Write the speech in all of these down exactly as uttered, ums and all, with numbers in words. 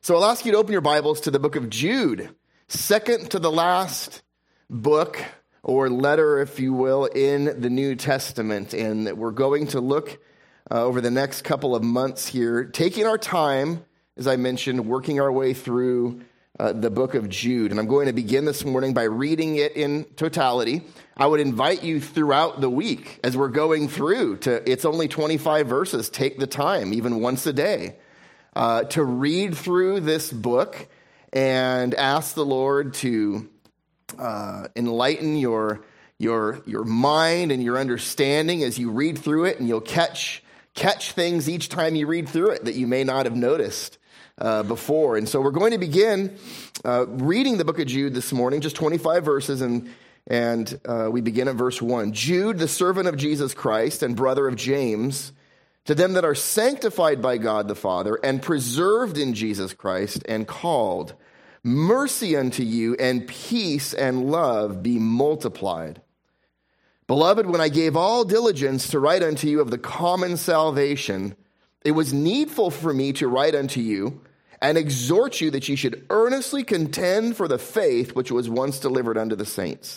So I'll ask you to open your Bibles to the book of Jude, second to the last book or letter, if you will, in the New Testament. And we're going to look uh, over the next couple of months here, taking our time, as I mentioned, working our way through uh, the book of Jude. And I'm going to begin this morning by reading it in totality. I would invite you throughout the week as we're going through to, it's only twenty-five verses, take the time, even once a day. Uh, to read through this book and ask the Lord to uh, enlighten your your your mind and your understanding as you read through it, and you'll catch catch things each time you read through it that you may not have noticed uh, before. And so we're going to begin uh, reading the book of Jude this morning, just twenty-five verses, and and uh, we begin at verse one. Jude, the servant of Jesus Christ and brother of James, to them that are sanctified by God the Father and preserved in Jesus Christ and called, mercy unto you and peace and love be multiplied. Beloved, when I gave all diligence to write unto you of the common salvation, it was needful for me to write unto you and exhort you that ye should earnestly contend for the faith which was once delivered unto the saints.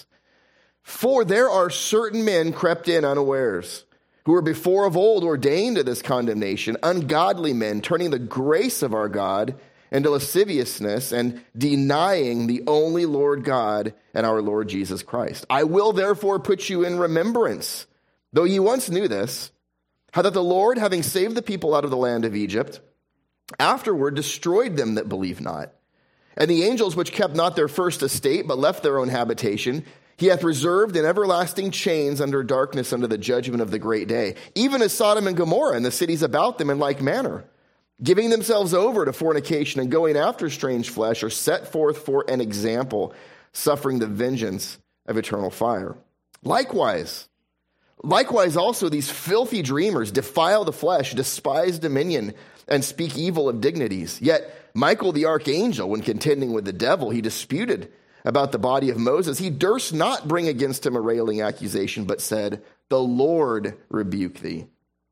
For there are certain men crept in unawares, who were before of old ordained to this condemnation, ungodly men, turning the grace of our God into lasciviousness and denying the only Lord God and our Lord Jesus Christ. I will therefore put you in remembrance, though you once knew this, how that the Lord, having saved the people out of the land of Egypt, afterward destroyed them that believe not. And the angels which kept not their first estate, but left their own habitation, he hath reserved in everlasting chains under darkness under the judgment of the great day, even as Sodom and Gomorrah and the cities about them in like manner, giving themselves over to fornication and going after strange flesh, are set forth for an example, suffering the vengeance of eternal fire. Likewise, likewise also these filthy dreamers defile the flesh, despise dominion, and speak evil of dignities. Yet Michael the archangel, when contending with the devil, he disputed about the body of Moses. He durst not bring against him a railing accusation, but said, the Lord rebuke thee.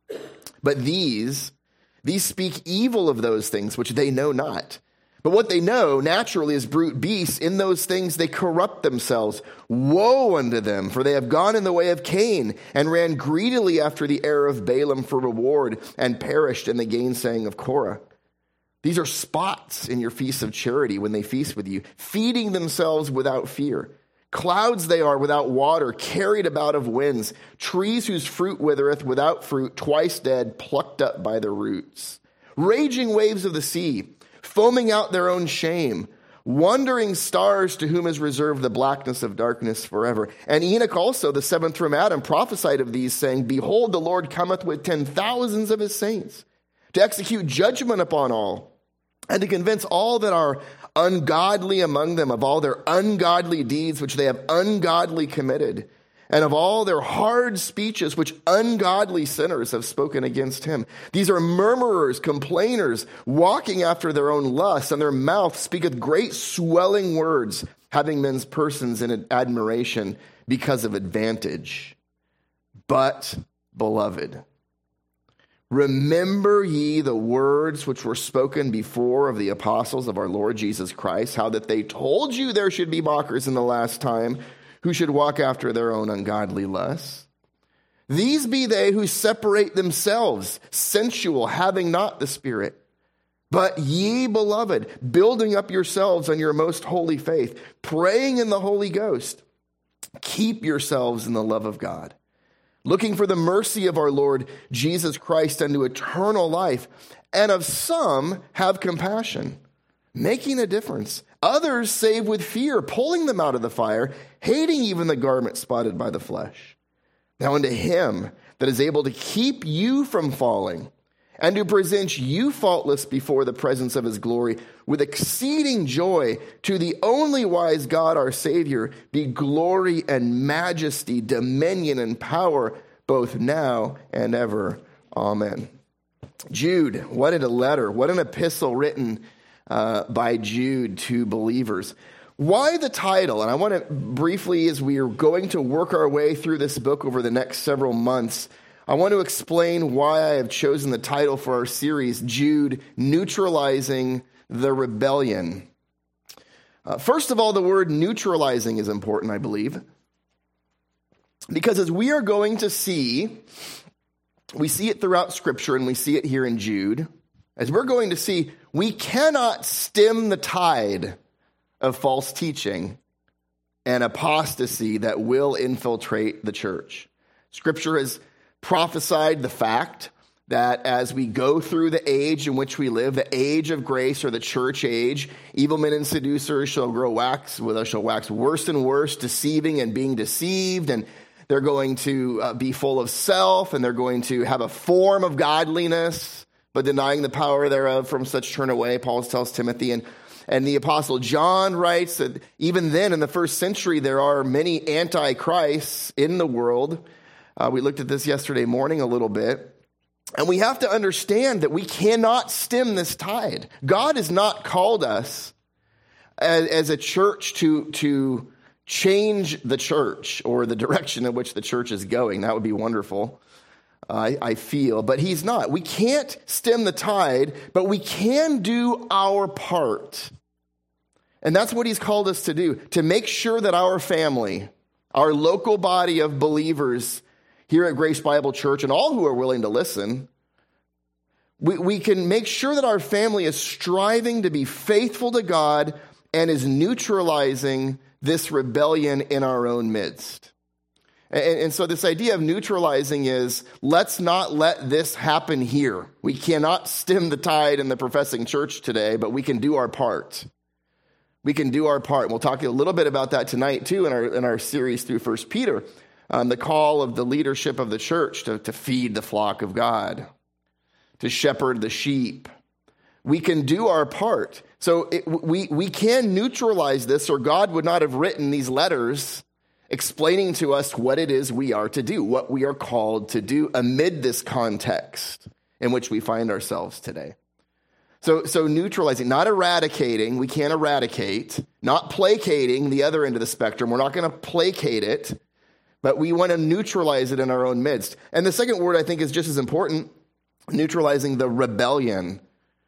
But these, these speak evil of those things which they know not. But what they know naturally is brute beasts. In those things they corrupt themselves. Woe unto them, for they have gone in the way of Cain, and ran greedily after the heir of Balaam for reward, and perished in the gainsaying of Korah. These are spots in your feasts of charity when they feast with you, feeding themselves without fear. Clouds they are without water, carried about of winds, trees whose fruit withereth, without fruit, twice dead, plucked up by the roots. Raging waves of the sea, foaming out their own shame, wandering stars to whom is reserved the blackness of darkness forever. And Enoch also, the seventh from Adam, prophesied of these, saying, behold, the Lord cometh with ten thousands of his saints, to execute judgment upon all, and to convince all that are ungodly among them of all their ungodly deeds which they have ungodly committed, and of all their hard speeches which ungodly sinners have spoken against him. These are murmurers, complainers, walking after their own lusts, and their mouth speaketh great swelling words, having men's persons in admiration because of advantage. But, beloved, remember ye the words which were spoken before of the apostles of our Lord Jesus Christ, how that they told you there should be mockers in the last time, who should walk after their own ungodly lusts. These be they who separate themselves, sensual, having not the Spirit. But ye, beloved, building up yourselves on your most holy faith, praying in the Holy Ghost, keep yourselves in the love of God, looking for the mercy of our Lord Jesus Christ unto eternal life, and of some have compassion, making a difference. Others save with fear, pulling them out of the fire, hating even the garment spotted by the flesh. Now unto him that is able to keep you from falling, and to present you faultless before the presence of his glory with exceeding joy, to the only wise God our Savior, be glory and majesty, dominion and power, both now and ever. Amen. Jude, what a letter, what an epistle written uh, by Jude to believers. Why the title? And I want to briefly, as we are going to work our way through this book over the next several months, I want to explain why I have chosen the title for our series, Jude, Neutralizing the Rebellion. Uh, first of all, the word neutralizing is important, I believe, because as we are going to see, we see it throughout Scripture and we see it here in Jude, as we're going to see, we cannot stem the tide of false teaching and apostasy that will infiltrate the church. Scripture has prophesied the fact that as we go through the age in which we live, the age of grace or the church age, evil men and seducers shall grow wax, shall wax worse and worse, deceiving and being deceived, and they're going to uh, be full of self, and they're going to have a form of godliness, but denying the power thereof, from such turn away, Paul tells Timothy. And, and the Apostle John writes that even then in the first century, there are many antichrists in the world. Uh, we looked at this yesterday morning a little bit. And we have to understand that we cannot stem this tide. God has not called us as, as a church to, to change the church or the direction in which the church is going. That would be wonderful, I, I feel. But he's not. We can't stem the tide, but we can do our part. And that's what he's called us to do, to make sure that our family, our local body of believers here at Grace Bible Church, and all who are willing to listen, we, we can make sure that our family is striving to be faithful to God and is neutralizing this rebellion in our own midst. And, and so this idea of neutralizing is, let's not let this happen here. We cannot stem the tide in the professing church today, but we can do our part. We can do our part. We'll talk a little bit about that tonight, too, in our, in our series through First Peter. Um, the call of the leadership of the church to, to feed the flock of God, to shepherd the sheep. We can do our part. So it, we, we can neutralize this, or God would not have written these letters explaining to us what it is we are to do, what we are called to do amid this context in which we find ourselves today. So, so neutralizing, not eradicating, we can't eradicate, not placating the other end of the spectrum. We're not going to placate it, but we want to neutralize it in our own midst. And the second word I think is just as important, neutralizing the rebellion.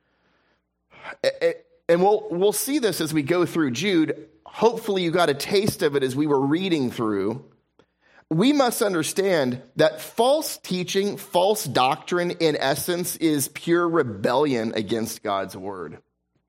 And we'll we'll see this as we go through Jude. Hopefully you got a taste of it as we were reading through. We must understand that false teaching, false doctrine, in essence, is pure rebellion against God's word.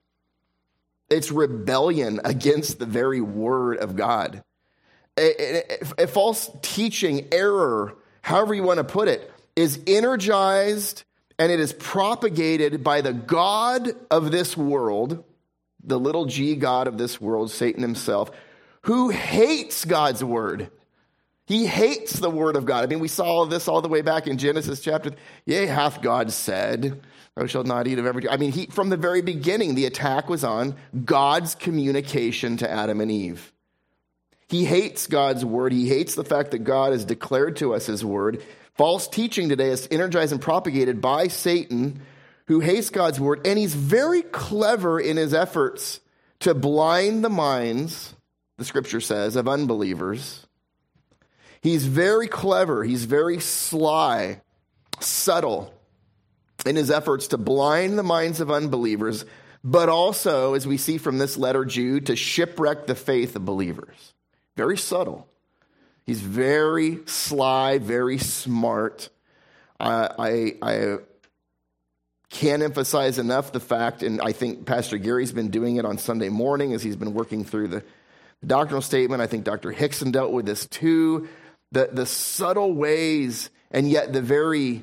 It's rebellion against the very word of God. A, a, a false teaching, error, however you want to put it, is energized and it is propagated by the God of this world, the little g God of this world, Satan himself, who hates God's word. He hates the word of God. I mean, we saw this all the way back in Genesis chapter. Yea, hath God said, thou shalt not eat of every tree. I mean, he, from the very beginning, the attack was on God's communication to Adam and Eve. He hates God's word. He hates the fact that God has declared to us his word. False teaching today is energized and propagated by Satan, who hates God's word, and he's very clever in his efforts to blind the minds, the scripture says, of unbelievers. He's very clever. He's very sly, subtle in his efforts to blind the minds of unbelievers, but also, as we see from this letter, Jude, to shipwreck the faith of believers. Very subtle. He's very sly, very smart. Uh, I, I can't emphasize enough the fact, and I think Pastor Gary's been doing it on Sunday morning as he's been working through the doctrinal statement. I think Doctor Hickson dealt with this too. The, the subtle ways, and yet the very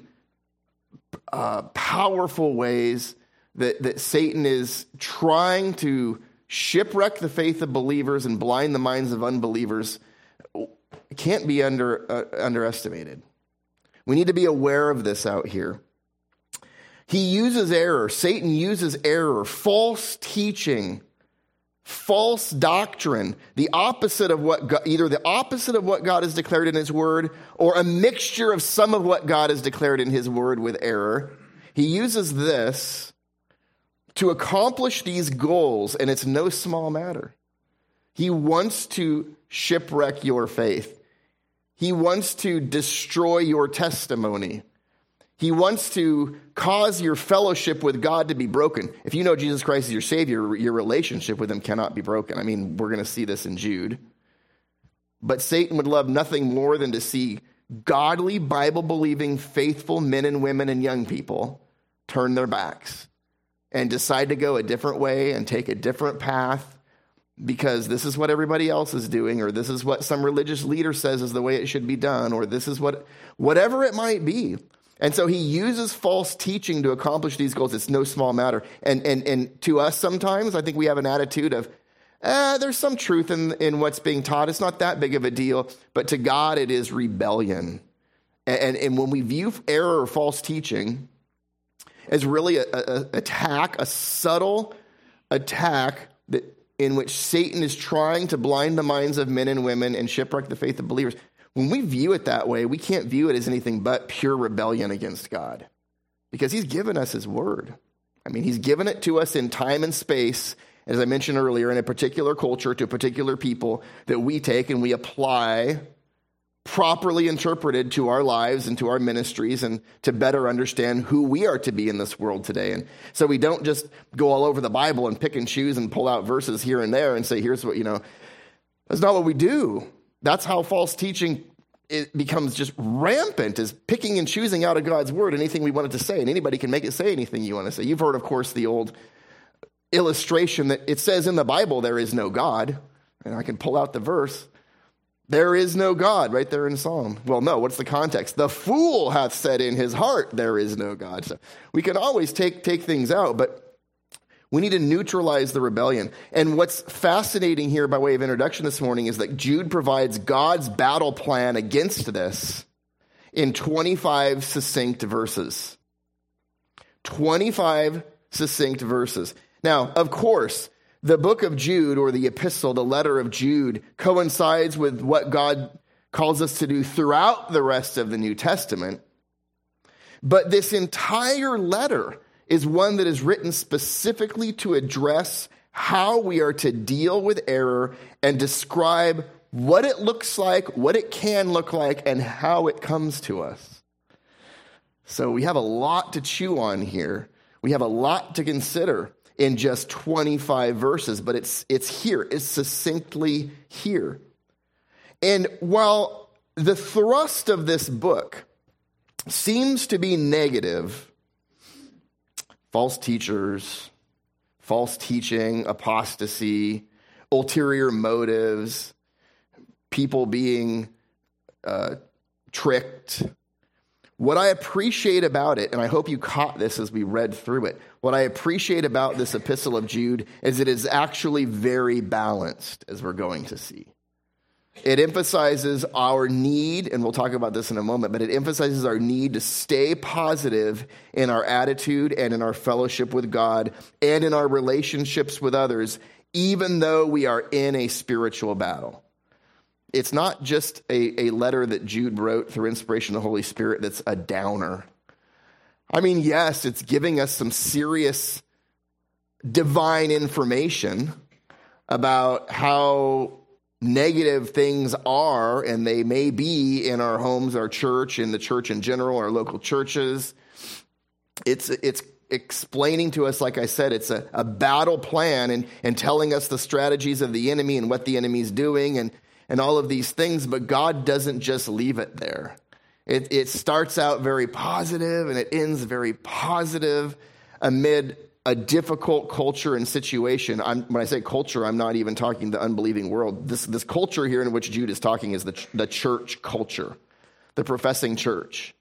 uh, powerful ways that, that Satan is trying to shipwreck the faith of believers and blind the minds of unbelievers can't be under uh, underestimated. We need to be aware of this out here. He uses error. Satan uses error, false teaching, false doctrine, the opposite of what God, either the opposite of what God has declared in his word or a mixture of some of what God has declared in his word with error. He uses this to accomplish these goals, and it's no small matter. He wants to shipwreck your faith. He wants to destroy your testimony. He wants to cause your fellowship with God to be broken. If you know Jesus Christ as your Savior, your relationship with him cannot be broken. I mean, we're going to see this in Jude. But Satan would love nothing more than to see godly, Bible-believing, faithful men and women and young people turn their backs and decide to go a different way and take a different path because this is what everybody else is doing, or this is what some religious leader says is the way it should be done, or this is what, whatever it might be. And so he uses false teaching to accomplish these goals. It's no small matter. And and and to us sometimes, I think we have an attitude of, eh, there's some truth in, in what's being taught. It's not that big of a deal. But to God, it is rebellion. And, and, and when we view error or false teaching as really a, a attack, a subtle attack that in which Satan is trying to blind the minds of men and women and shipwreck the faith of believers, when we view it that way, we can't view it as anything but pure rebellion against God because he's given us his word. I mean, he's given it to us in time and space, as I mentioned earlier, in a particular culture to a particular people that we take and we apply properly interpreted to our lives and to our ministries and to better understand who we are to be in this world today. And so we don't just go all over the Bible and pick and choose and pull out verses here and there and say, here's what, you know, that's not what we do. That's how false teaching it becomes just rampant, is picking and choosing out of God's word anything we want it to say, and anybody can make it say anything you want to say. You've heard, of course, the old illustration that it says in the Bible there is no God, and I can pull out the verse. There is no God, right there in Psalm. Well, no, what's the context? The fool hath said in his heart, there is no God. So we can always take, take things out, but we need to neutralize the rebellion. And what's fascinating here by way of introduction this morning is that Jude provides God's battle plan against this in twenty-five succinct verses. twenty-five succinct verses. Now, of course, the book of Jude, or the epistle, the letter of Jude, coincides with what God calls us to do throughout the rest of the New Testament. But this entire letter is one that is written specifically to address how we are to deal with error and describe what it looks like, what it can look like, and how it comes to us. So we have a lot to chew on here. We have a lot to consider in just twenty-five verses, but it's it's here. It's succinctly here. And while the thrust of this book seems to be negative, false teachers, false teaching, apostasy, ulterior motives, people being uh, tricked. What I appreciate about it, and I hope you caught this as we read through it, what I appreciate about this epistle of Jude is it is actually very balanced, as we're going to see. It emphasizes our need, and we'll talk about this in a moment, but it emphasizes our need to stay positive in our attitude and in our fellowship with God and in our relationships with others, even though we are in a spiritual battle. It's not just a, a letter that Jude wrote through inspiration of the Holy Spirit that's a downer. I mean, yes, it's giving us some serious divine information about how negative things are, and they may be in our homes, our church, in the church in general, our local churches. It's it's explaining to us, like I said, it's a, a battle plan and, and telling us the strategies of the enemy and what the enemy's doing and, and all of these things, but God doesn't just leave it there. It, it starts out very positive and it ends very positive amid a difficult culture and situation. I'm, when I say culture, I'm not even talking the unbelieving world. This, this culture here in which Jude is talking is the, the church culture, the professing church.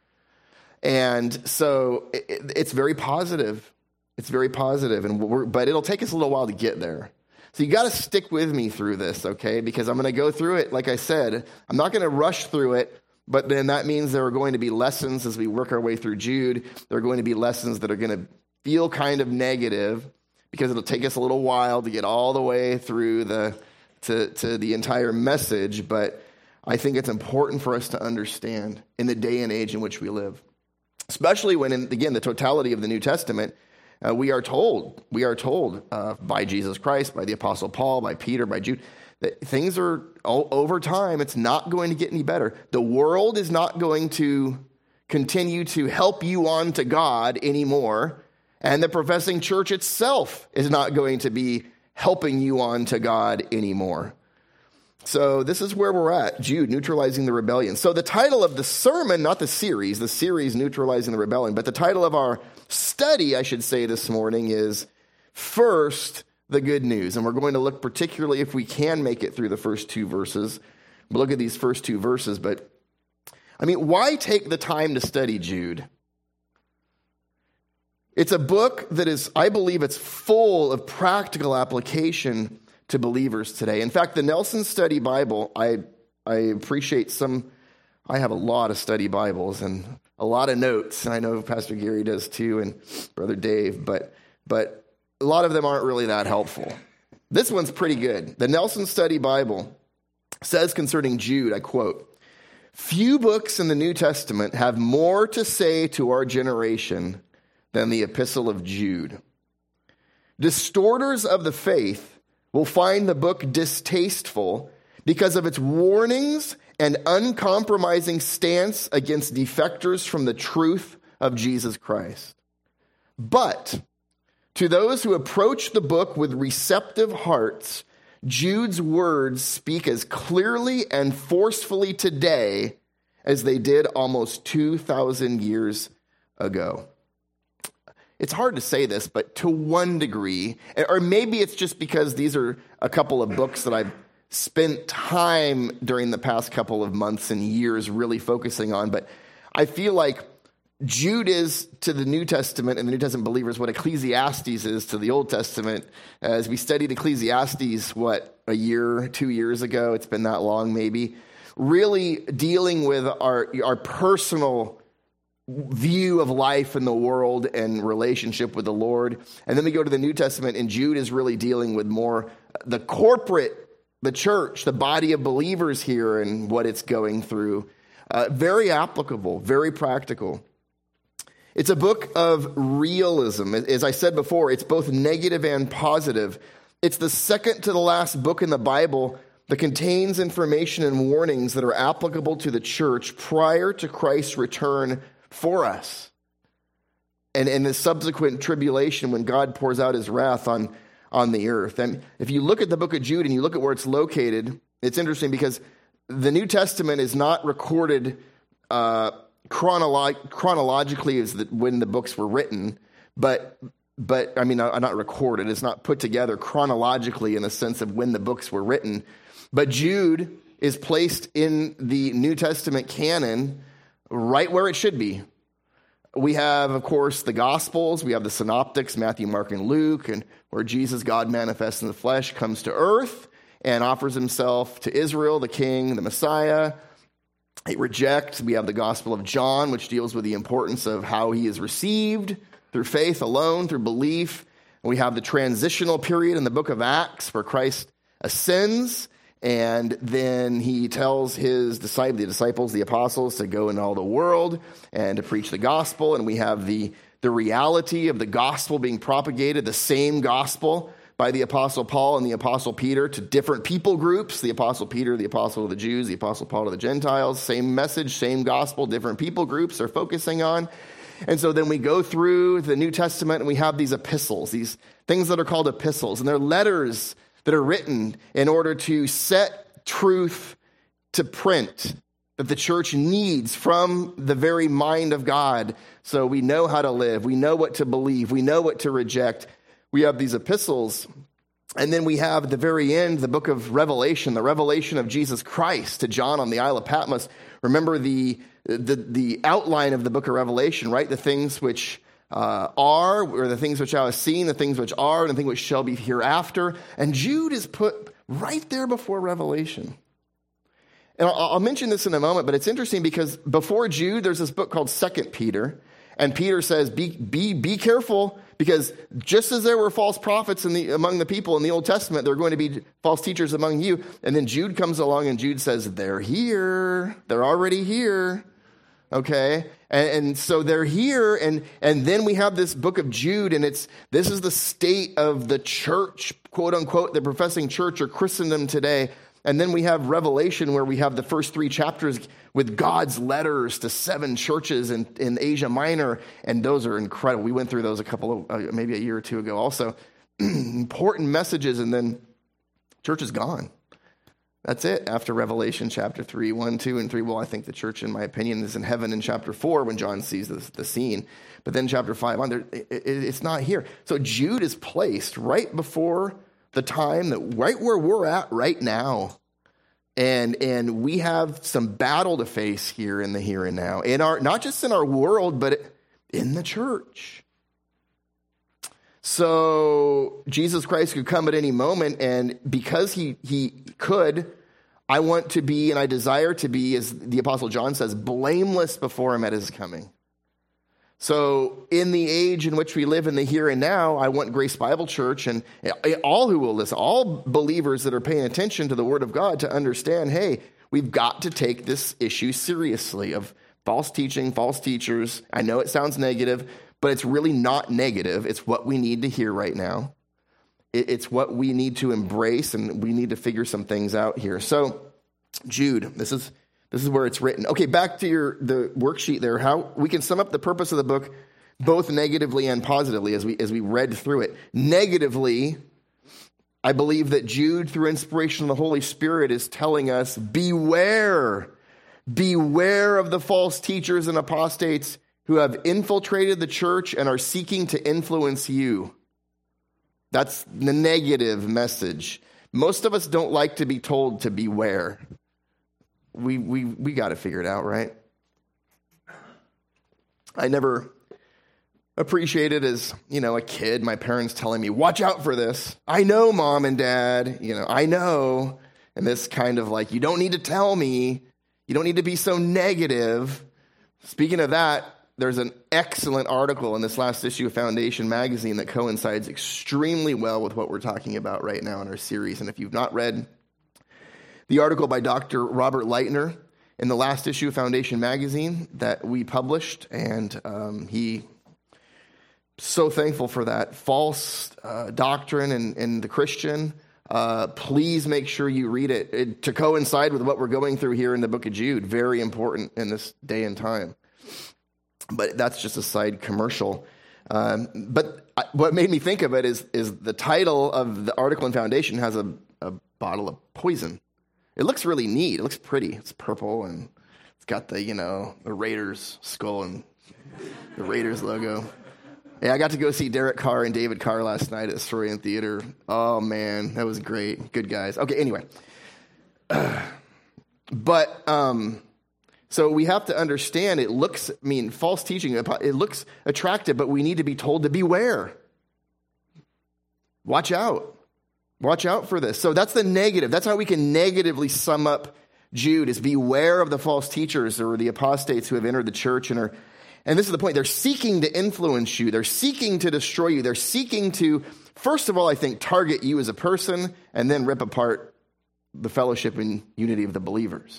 And so it, it's very positive. It's very positive, and we're, but it'll take us a little while to get there. So you got to stick with me through this, okay? Because I'm going to go through it, like I said. I'm not going to rush through it, but then that means there are going to be lessons as we work our way through Jude. There are going to be lessons that are going to feel kind of negative because it'll take us a little while to get all the way through the to, to the entire message, but I think it's important for us to understand in the day and age in which we live, especially when, in, again, the totality of the New Testament, uh, we are told, we are told uh, by Jesus Christ, by the Apostle Paul, by Peter, by Jude, that things are, over time, it's not going to get any better. The world is not going to continue to help you on to God anymore. And the professing church itself is not going to be helping you on to God anymore. So this is where we're at, Jude, neutralizing the rebellion. So the title of the sermon, not the series, the series neutralizing the rebellion, but the title of our study, I should say this morning, is First, the Good News. And we're going to look particularly, if we can make it through the first two verses, we'll look at these first two verses. But, I mean, why take the time to study Jude? It's a book that is, I believe it's full of practical application to believers today. In fact, the Nelson Study Bible, I I appreciate some, I have a lot of study Bibles and a lot of notes, and I know Pastor Gary does too, and Brother Dave, but but a lot of them aren't really that helpful. This one's pretty good. The Nelson Study Bible says concerning Jude, I quote, "Few books in the New Testament have more to say to our generation than the Epistle of Jude. Distorters of the faith will find the book distasteful because of its warnings and uncompromising stance against defectors from the truth of Jesus Christ. But to those who approach the book with receptive hearts, Jude's words speak as clearly and forcefully today as they did almost two thousand years ago." It's hard to say this, but to one degree, or maybe it's just because these are a couple of books that I've spent time during the past couple of months and years really focusing on, but I feel like Jude is to the New Testament and the New Testament believers what Ecclesiastes is to the Old Testament. As we studied Ecclesiastes, what, a year, two years ago, it's been that long maybe, really dealing with our, our personal view of life in the world and relationship with the Lord. And then we go to the New Testament, and Jude is really dealing with more the corporate, the church, the body of believers here and what it's going through. Uh, very applicable, very practical. It's a book of realism. As I said before, it's both negative and positive. It's the second to the last book in the Bible that contains information and warnings that are applicable to the church prior to Christ's return for us. And in the subsequent tribulation when God pours out his wrath on, on the earth. And if you look at the book of Jude and you look at where it's located, it's interesting because the New Testament is not recorded uh, chronolo- chronologically as the, when the books were written, but, but I mean, not, not recorded. It's not put together chronologically in the sense of when the books were written. But Jude is placed in the New Testament canon right where it should be. We have, of course, the Gospels. We have the Synoptics, Matthew, Mark, and Luke, and where Jesus, God manifests in the flesh, comes to earth and offers himself to Israel, the king, the Messiah. They reject. We have the Gospel of John, which deals with the importance of how he is received through faith alone, through belief. And we have the transitional period in the book of Acts where Christ ascends, and then he tells his disciples, the disciples, the apostles, to go into all the world and to preach the gospel. And we have the, the reality of the gospel being propagated, the same gospel by the apostle Paul and the apostle Peter to different people groups. The apostle Peter, the apostle of the Jews, the apostle Paul to the Gentiles. Same message, same gospel, different people groups are focusing on. And so then we go through the New Testament and we have these epistles, these things that are called epistles. And they're letters that are written in order to set truth to print that the church needs from the very mind of God. So we know how to live. We know what to believe. We know what to reject. We have these epistles. And then we have at the very end, the book of Revelation, the revelation of Jesus Christ to John on the Isle of Patmos. Remember the, the, the outline of the book of Revelation, right? The things which Uh, are, or the things which I have seen, the things which are, and the things which shall be hereafter. And Jude is put right there before Revelation. And I'll, I'll mention this in a moment, but it's interesting because before Jude, there's this book called Second Peter. And Peter says, be, be, be careful, because just as there were false prophets in the, among the people in the Old Testament, there are going to be false teachers among you. And then Jude comes along and Jude says, they're here. They're already here. Okay. And, and so they're here, and, and then we have this book of Jude, and it's this is the state of the church, quote unquote, the professing church or Christendom today. And then we have Revelation, where we have the first three chapters with God's letters to seven churches in, in Asia Minor, and those are incredible. We went through those a couple of, uh, maybe a year or two ago also. Important messages, and then church is gone. That's it after Revelation chapter three, one, two, and three. Well, I think the church, in my opinion, is in heaven in chapter four when John sees the, the scene. But then chapter five on there, it, it, it's not here. So Jude is placed right before the time that right where we're at right now. And and we have some battle to face here in the here and now. In our not just in our world, but in the church. So Jesus Christ could come at any moment, and because he he could, I want to be, and I desire to be, as the Apostle John says, blameless before him at his coming. So in the age in which we live in the here and now, I want Grace Bible Church and all who will listen, all believers that are paying attention to the Word of God to understand, hey, we've got to take this issue seriously of false teaching, false teachers. I know it sounds negative, but it's really not negative. It's what we need to hear right now. It's what we need to embrace, and we need to figure some things out here. So Jude, this is this is where it's written. Okay, back to your the worksheet there. How we can sum up the purpose of the book both negatively and positively as we as we read through it. Negatively, I believe that Jude, through inspiration of the Holy Spirit, is telling us, beware, beware of the false teachers and apostates who have infiltrated the church and are seeking to influence you. That's the negative message. Most of us don't like to be told to beware. We we we got to figure it out, right? I never appreciated as, you know, a kid, my parents telling me, watch out for this. I know, Mom and Dad, you know, I know. And this kind of like, you don't need to tell me. You don't need to be so negative. Speaking of that, there's an excellent article in this last issue of Foundation magazine that coincides extremely well with what we're talking about right now in our series. And if you've not read the article by Doctor Robert Leitner in the last issue of Foundation magazine that we published, and um, he, so thankful for that, false uh, doctrine and, and the Christian, uh, please make sure you read it. it to coincide with what we're going through here in the book of Jude. Very important in this day and time. But that's just a side commercial. Um, but I, what made me think of it is is the title of the article in Foundation has a, a bottle of poison. It looks really neat. It looks pretty. It's purple, and it's got the, you know, the Raiders skull and the Raiders logo. Yeah, I got to go see Derek Carr and David Carr last night at Soroyan Theater. Oh, man, that was great. Good guys. Okay, anyway. Uh, but... um So we have to understand it looks, I mean, false teaching, it looks attractive, but we need to be told to beware. Watch out. Watch out for this. So that's the negative. That's how we can negatively sum up Jude, is beware of the false teachers or the apostates who have entered the church and are, and this is the point, they're seeking to influence you. They're seeking to destroy you. They're seeking to, first of all, I think, target you as a person and then rip apart the fellowship and unity of the believers.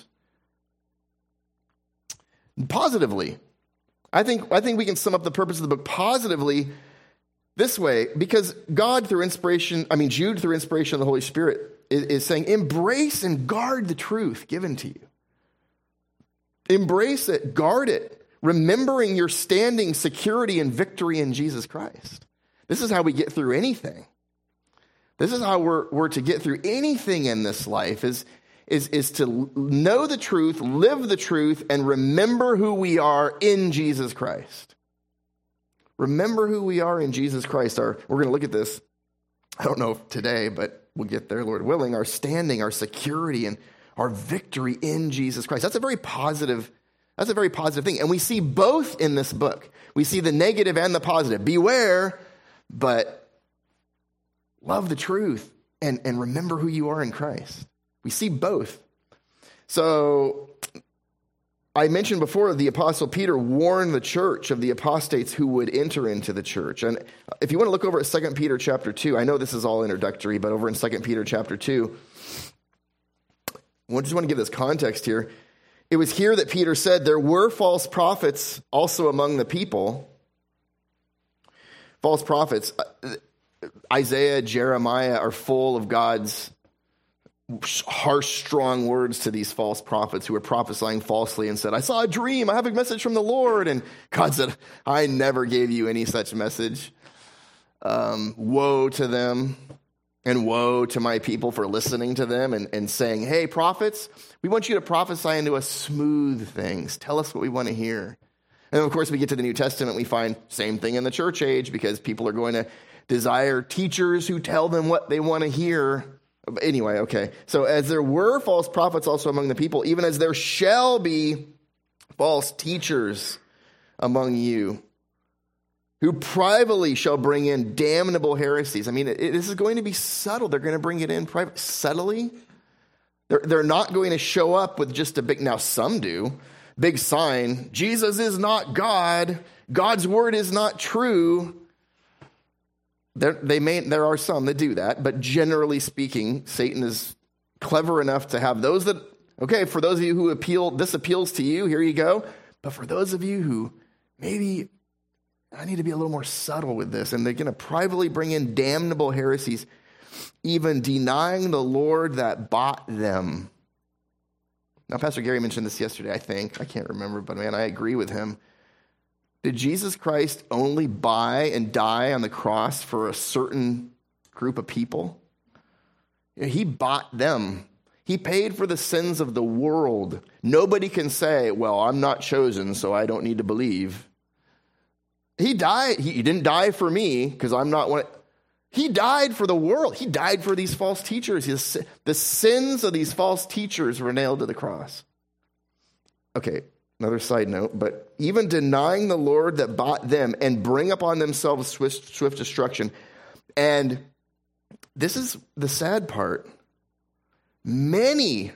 Positively, I think I think we can sum up the purpose of the book positively this way, because God, through inspiration, I mean, Jude, through inspiration of the Holy Spirit, is, is saying, embrace and guard the truth given to you. Embrace it, guard it, remembering your standing, security, and victory in Jesus Christ. This is how we get through anything. This is how we're, we're to get through anything in this life, is Is, is to know the truth, live the truth, and remember who we are in Jesus Christ. Remember who we are in Jesus Christ. Our, we're going to look at this, I don't know if today, but we'll get there, Lord willing, our standing, our security, and our victory in Jesus Christ. That's a very positive, that's a very positive thing. And we see both in this book. We see the negative and the positive. Beware, but love the truth and, and remember who you are in Christ. We see both. So I mentioned before the Apostle Peter warned the church of the apostates who would enter into the church. And if you want to look over at Second Peter chapter two, I know this is all introductory, but over in Second Peter chapter two, I just want to give this context here. it was here that Peter said there were false prophets also among the people. False prophets. Isaiah, Jeremiah are full of God's harsh, strong words to these false prophets who were prophesying falsely and said, I saw a dream, I have a message from the Lord. And God said, I never gave you any such message. Um, woe to them, and woe to my people for listening to them and, and saying, hey, prophets, we want you to prophesy into us smooth things. Tell us what we want to hear. And of course, we get to the New Testament, we find same thing in the church age because people are going to desire teachers who tell them what they want to hear. Anyway, okay. So as there were false prophets also among the people, even as there shall be false teachers among you, who privately shall bring in damnable heresies. I mean, it, it, this is going to be subtle. They're going to bring it in private, subtly. They're, they're not going to show up with just a big, now some do, big sign, Jesus is not God, God's word is not true. There, they may, there are some that do that, but generally speaking, Satan is clever enough to have those that, okay, for those of you who appeal, this appeals to you, here you go. But for those of you who maybe, I need to be a little more subtle with this, and they're going to privately bring in damnable heresies, even denying the Lord that bought them. Now, Pastor Gary mentioned this yesterday, I think. I can't remember, but man, I agree with him. Did Jesus Christ only buy and die on the cross for a certain group of people? He bought them. He paid for the sins of the world. Nobody can say, well, I'm not chosen, so I don't need to believe. He died. He didn't die for me because I'm not one. He died for the world. He died for these false teachers. His, the sins of these false teachers were nailed to the cross. Okay, another side note, but even denying the Lord that bought them and bring upon themselves swift, swift destruction. And this is the sad part. Many,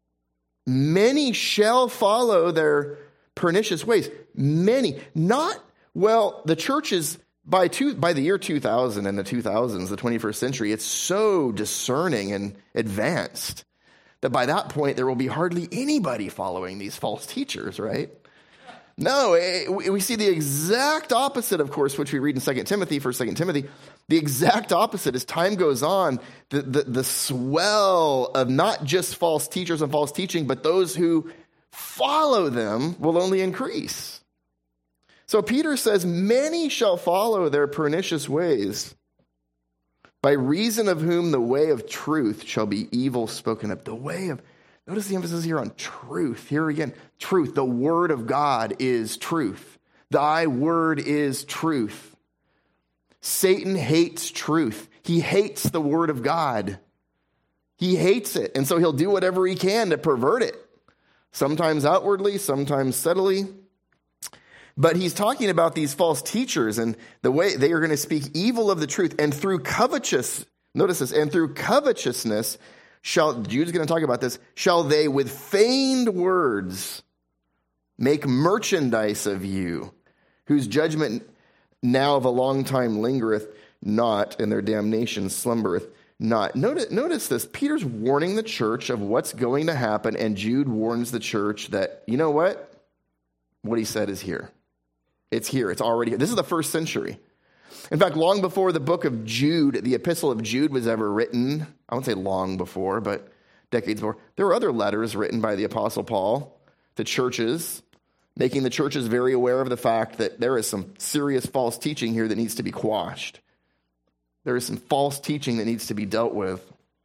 many shall follow their pernicious ways. Many, not Well, the church is, by two, by the year two thousand and the two thousands, the twenty-first century, it's so discerning and advanced that by that point there will be hardly anybody following these false teachers, right? No, it, we see the exact opposite, of course, which we read in Second Timothy, First Second Timothy. The exact opposite. As time goes on, the, the, the swell of not just false teachers and false teaching, but those who follow them will only increase. So Peter says, many shall follow their pernicious ways, by reason of whom the way of truth shall be evil spoken of. The way of, notice the emphasis here on truth. Here again, truth. The word of God is truth. Thy word is truth. Satan hates truth. He hates the word of God. He hates it. And so he'll do whatever he can to pervert it. Sometimes outwardly, sometimes subtly. But he's talking about these false teachers and the way they are going to speak evil of the truth. And through covetous, notice this, and through covetousness shall, Jude's going to talk about this, shall they with feigned words make merchandise of you, whose judgment now of a long time lingereth not, and their damnation slumbereth not. Notice, notice this, Peter's warning the church of what's going to happen, and Jude warns the church that, you know what? What he said is here. It's here. It's already here. This is the first century. In fact, long before the book of Jude, the epistle of Jude was ever written, I won't say long before, but decades before, there were other letters written by the Apostle Paul to churches, making the churches very aware of the fact that there is some serious false teaching here that needs to be quashed. There is some false teaching that needs to be dealt with.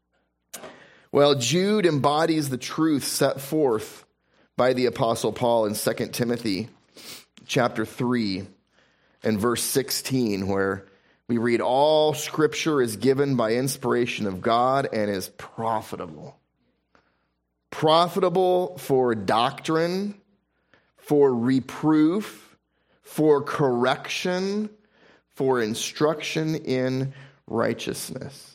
Well, Jude embodies the truth set forth by the Apostle Paul in Second Timothy chapter three and verse sixteen, where we read, all scripture is given by inspiration of God and is profitable. Profitable for doctrine, for reproof, for correction, for instruction in righteousness.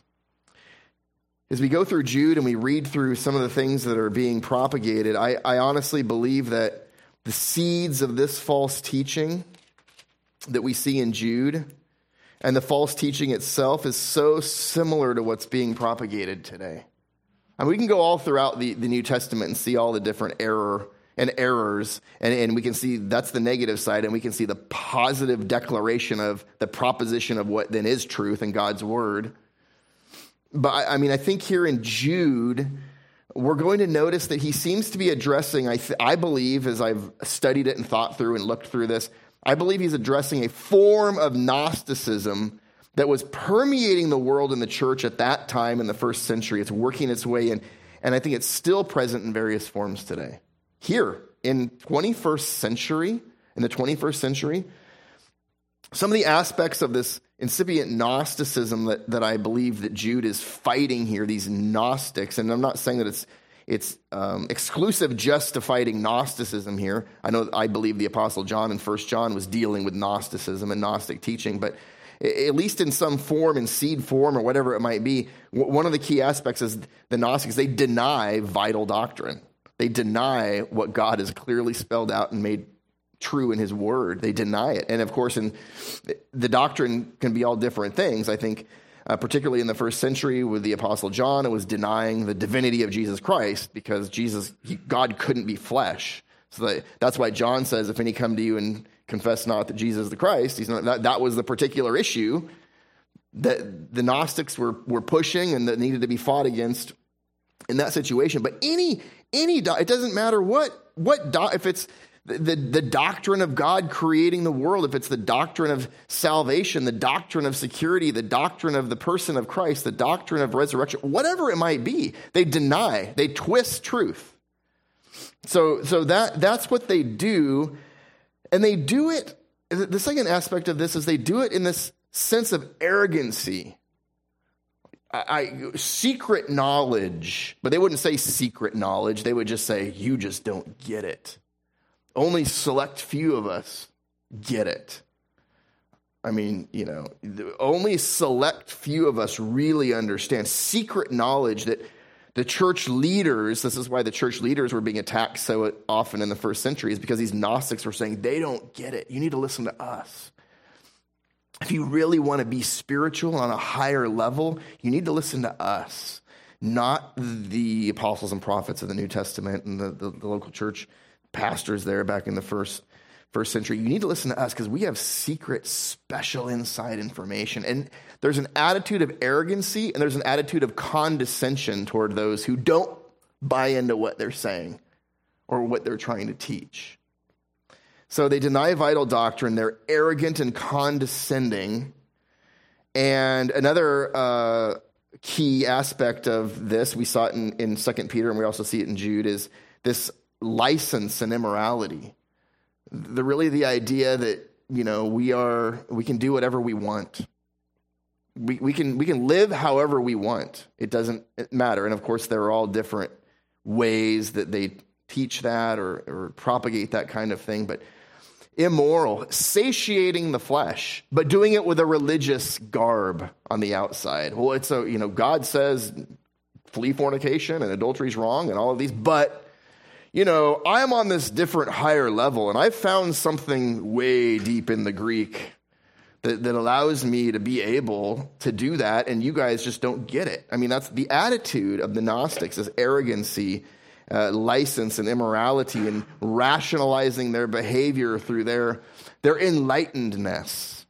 As we go through Jude and we read through some of the things that are being propagated, I, I honestly believe that the seeds of this false teaching that we see in Jude and the false teaching itself is so similar to what's being propagated today. I mean, we can go all throughout the, the New Testament and see all the different error and errors, and, and we can see that's the negative side, and we can see the positive declaration of the proposition of what then is truth in God's word. But I, I mean, I think here in Jude, we're going to notice that he seems to be addressing, I, th- I believe, as I've studied it and thought through and looked through this, I believe he's addressing a form of Gnosticism that was permeating the world in the church at that time in the first century. It's working its way in, and I think it's still present in various forms today. Here, in twenty-first century, in the twenty-first century, some of the aspects of this incipient Gnosticism that, that I believe that Jude is fighting here, these Gnostics, and I'm not saying that it's it's um, exclusive just to fighting Gnosticism here. I know I believe the Apostle John in First John was dealing with Gnosticism and Gnostic teaching, but at least in some form, in seed form or whatever it might be, one of the key aspects is the Gnostics, they deny vital doctrine. They deny what God has clearly spelled out and made true in his word. They deny it. And of course, in the doctrine can be all different things. I think uh, particularly in the first century with the Apostle John, it was denying the divinity of Jesus Christ because Jesus, he, God couldn't be flesh. So that, that's why John says, if any come to you and confess not that Jesus is the Christ, he's not, that, that was the particular issue that the Gnostics were, were pushing and that needed to be fought against in that situation. But any, any, it doesn't matter what, what, do, if it's the, the, the doctrine of God creating the world, if it's the doctrine of salvation, the doctrine of security, the doctrine of the person of Christ, the doctrine of resurrection, whatever it might be, they deny, they twist truth. So, so that, that's what they do. And they do it, the second aspect of this is they do it in this sense of arrogancy. I, I, secret knowledge, but they wouldn't say secret knowledge. They would just say, you just don't get it. Only select few of us get it. I mean, you know, only select few of us really understand secret knowledge that the church leaders, this is why the church leaders were being attacked so often in the first century, is because these Gnostics were saying, they don't get it. You need to listen to us. If you really want to be spiritual on a higher level, you need to listen to us, not the apostles and prophets of the New Testament and the, the, the local church pastors there back in the first first century. You need to listen to us because we have secret, special inside information. And there's an attitude of arrogancy and there's an attitude of condescension toward those who don't buy into what they're saying or what they're trying to teach. So they deny vital doctrine. They're arrogant and condescending. And another uh, key aspect of this, we saw it in, in Second Peter and we also see it in Jude, is this license and immorality. The really the idea that, you know, we are we can do whatever we want. We we can we can live however we want. It doesn't matter. And of course, there are all different ways that they teach that or, or propagate that kind of thing. But immoral, satiating the flesh, but doing it with a religious garb on the outside. Well, it's a, you know, God says flee fornication and adultery is wrong and all of these, but you know, I'm on this different higher level, and I've found something way deep in the Greek that, that allows me to be able to do that, and you guys just don't get it. I mean, that's the attitude of the Gnostics, is arrogancy, uh, license, and immorality, and rationalizing their behavior through their, their enlightenedness.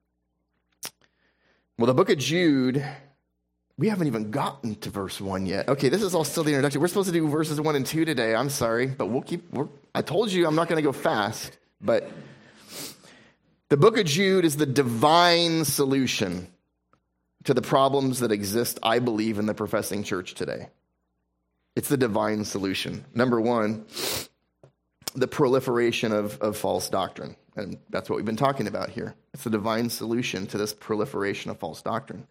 Well, the book of Jude, we haven't even gotten to verse one yet. Okay, this is all still the introduction. We're supposed to do verses one and two today. I'm sorry, but we'll keep, we're, I told you I'm not going to go fast, but the book of Jude is the divine solution to the problems that exist, I believe, in the professing church today. It's the divine solution. Number one, the proliferation of, of false doctrine. And that's what we've been talking about here. It's the divine solution to this proliferation of false doctrine.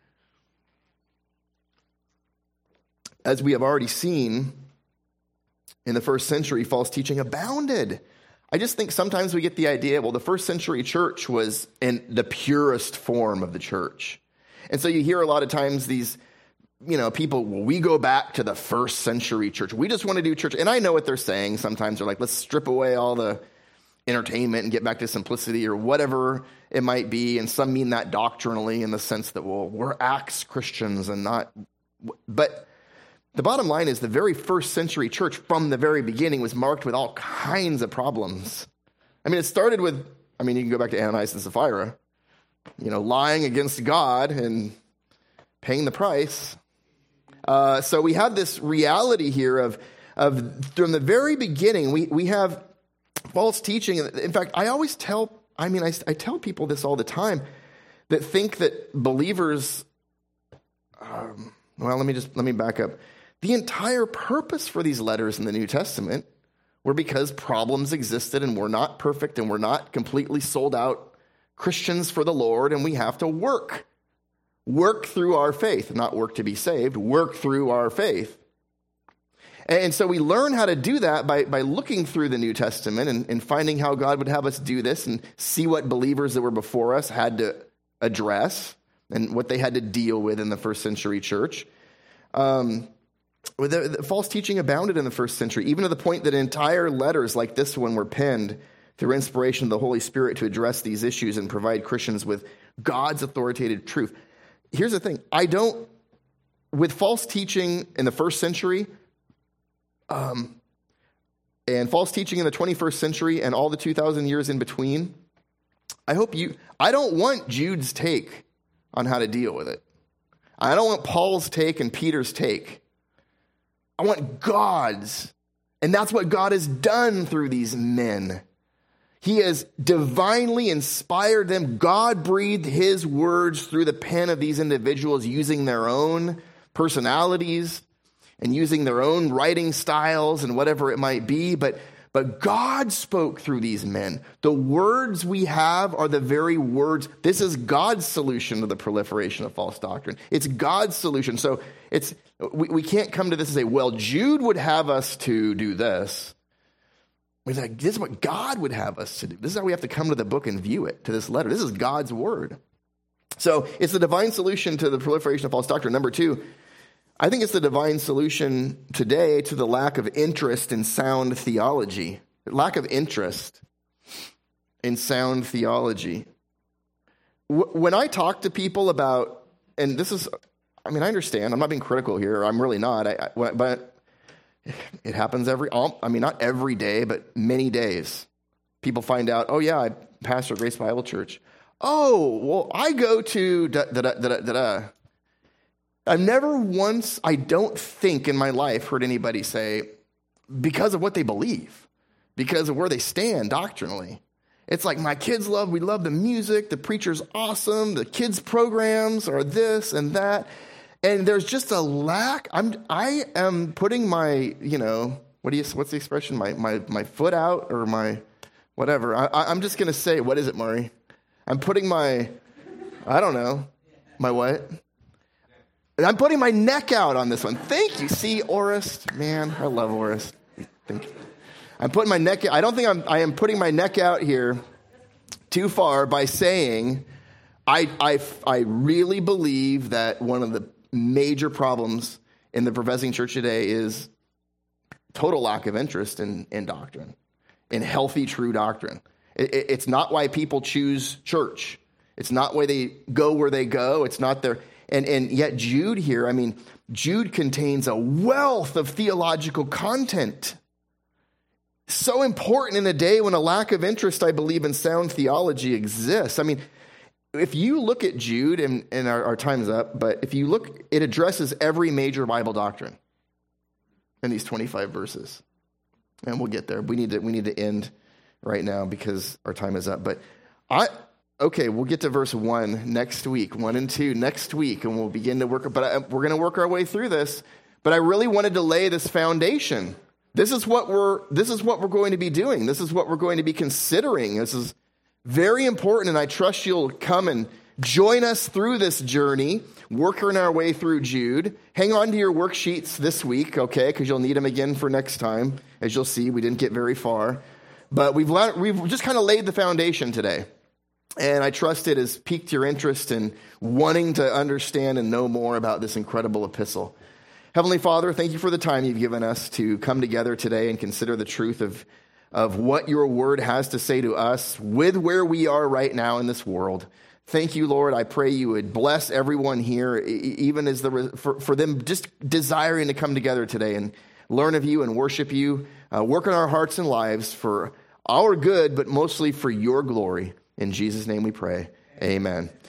As we have already seen, in the first century, false teaching abounded. I just think sometimes we get the idea, well, the first century church was in the purest form of the church. And so you hear a lot of times these, you know, people, well, we go back to the first century church. We just want to do church. And I know what they're saying. Sometimes they're like, let's strip away all the entertainment and get back to simplicity or whatever it might be. And some mean that doctrinally in the sense that, well, we're Acts Christians and not, but The bottom line is the very first century church from the very beginning was marked with all kinds of problems. I mean, it started with, I mean, you can go back to Ananias and Sapphira, you know, lying against God and paying the price. Uh, so we have this reality here of, of from the very beginning, we, we have false teaching. In fact, I always tell, I mean, I, I tell people this all the time that think that believers, um, well, let me just, let me back up. The entire purpose for these letters in the New Testament were because problems existed and we're not perfect and we're not completely sold out Christians for the Lord, and we have to work. Work through our faith, not work to be saved, work through our faith. And so we learn how to do that by, by looking through the New Testament and, and finding how God would have us do this and see what believers that were before us had to address and what they had to deal with in the first century church. Um, the, the false teaching abounded in the first century, even to the point that entire letters like this one were penned through inspiration of the Holy Spirit to address these issues and provide Christians with God's authoritative truth. Here's the thing. I don't, with false teaching in the first century, um, and false teaching in the twenty-first century and all the two thousand years in between, I hope you, I don't want Jude's take on how to deal with it. I don't want Paul's take and Peter's take. I want God's. And that's what God has done through these men. He has divinely inspired them. God breathed his words through the pen of these individuals using their own personalities and using their own writing styles and whatever it might be. But, but God spoke through these men. The words we have are the very words. This is God's solution to the proliferation of false doctrine. It's God's solution. So it's we, we can't come to this and say, well, Jude would have us to do this. We're like, this is what God would have us to do. This is how we have to come to the book and view it, to this letter. This is God's word. So it's the divine solution to the proliferation of false doctrine. Number two, I think it's the divine solution today to the lack of interest in sound theology. Lack of interest in sound theology. When I talk to people about, and this is, I mean, I understand. I'm not being critical here. I'm really not. I, I, but it happens every, I mean, not every day, but many days. People find out, oh, yeah, I pastor Grace Bible Church. Oh, well, I go to da da da da da da. I've never once, I don't think in my life, heard anybody say, because of what they believe, because of where they stand doctrinally. It's like, my kids love, we love the music, the preacher's awesome, the kids' programs are this and that. And there's just a lack. I'm, I am putting my, you know, what do you, what's the expression? My, my, my foot out or my, whatever. I, I'm just going to say, what is it, Maury? I'm putting my, I don't know, my what? I'm putting my neck out on this one. Thank you. See, Orist, man, I love Orist. Thank you. I'm putting my neck, I don't think I'm, I am putting my neck out here too far by saying, I, I, I really believe that one of the major problems in the professing church today is total lack of interest in, in doctrine, in healthy, true doctrine. It, it, it's not why people choose church. It's not why they go where they go. It's not their, and, and yet Jude here, I mean, Jude contains a wealth of theological content. So important in a day when a lack of interest, I believe, in sound theology exists. I mean, if you look at Jude, and, and our, our time's up, but if you look, it addresses every major Bible doctrine in these twenty-five verses. And we'll get there. We need to we need to end right now because our time is up. But I okay, we'll get to verse one next week, one and two next week, and we'll begin to work. But I, we're going to work our way through this. But I really wanted to lay this foundation. This is what we're this is what we're going to be doing. This is what we're going to be considering. This is very important, and I trust you'll come and join us through this journey, working our way through Jude. Hang on to your worksheets this week, okay, because you'll need them again for next time. As you'll see, we didn't get very far. But we've, we've just kind of laid the foundation today. And I trust it has piqued your interest in wanting to understand and know more about this incredible epistle. Heavenly Father, thank you for the time you've given us to come together today and consider the truth of of what your word has to say to us with where we are right now in this world. Thank you, Lord. I pray you would bless everyone here, even as the for, for them just desiring to come together today and learn of you and worship you. Uh, work on our hearts and lives for our good, but mostly for your glory. In Jesus' name we pray. Amen.